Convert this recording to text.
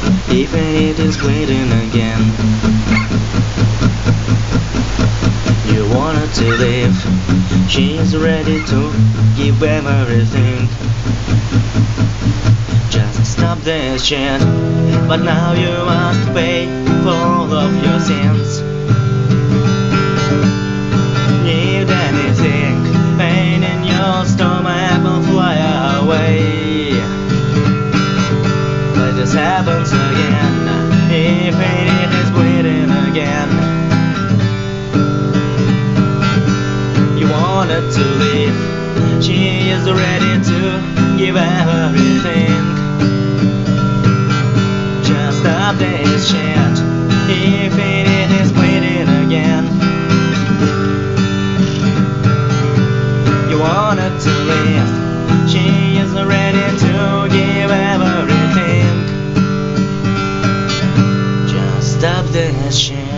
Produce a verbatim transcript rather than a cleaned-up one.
even it is waiting again. You wanted to leave, she is ready to give everything. Just stop this shit, but now you must pay for all of your sins. Need anything, pain in your stomach will fly away. But this happens again, if it is bleeding again. You wanted to leave, she is ready to give everything. Just stop this shit, if it is bleeding again. You wanted to leave, she is ready to give everything. Just stop this shit.